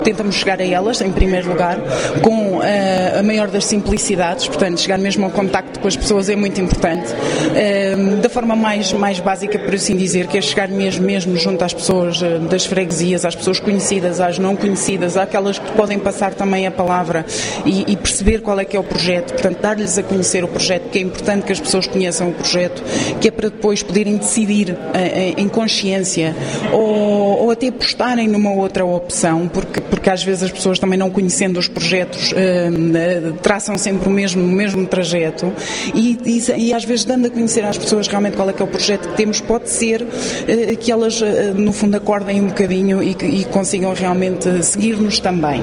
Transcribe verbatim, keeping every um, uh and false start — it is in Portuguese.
Tentamos chegar a elas, em primeiro lugar, com uh, a maior das simplicidades, portanto, chegar mesmo ao contacto com as pessoas é muito importante, uh, da forma mais, mais básica, por assim dizer, que é chegar mesmo, mesmo junto às pessoas uh, das freguesias, às pessoas conhecidas, às não conhecidas, àquelas que podem passar também a palavra e, e perceber qual é que é o projeto, portanto, dar-lhes a conhecer o projeto, que é importante que as pessoas conheçam o projeto, que é para depois poderem decidir uh, em consciência ou, ou até apostarem numa outra opção, porque porque às vezes as pessoas também não conhecendo os projetos uh, traçam sempre o mesmo, o mesmo trajeto e, e, e às vezes dando a conhecer às pessoas realmente qual é que é o projeto que temos, pode ser uh, que elas uh, no fundo acordem um bocadinho e, e consigam realmente seguir-nos também.